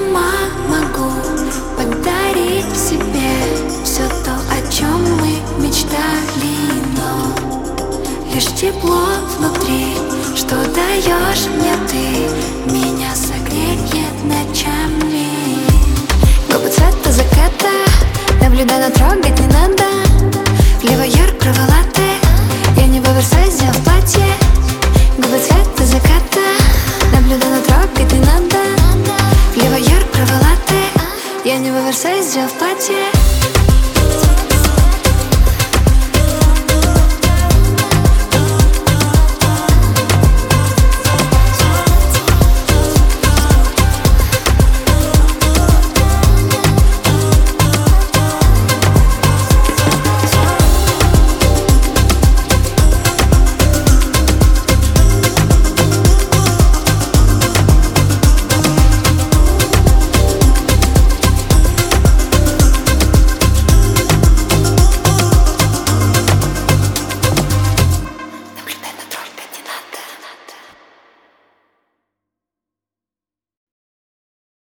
сама могу подарить себе все то, о чем мы мечтали, но лишь тепло внутри, что даешь мне ты, меня согреет ночами. Губы цвета заката, наблюдаю, но трогать не надо. Влево яркого латте, я не в оверсайзе, а в платье. Губы цвета заката, наблюдаю, но трогать не надо. Влево яркого латте, я не в оверсайзе, а в платье.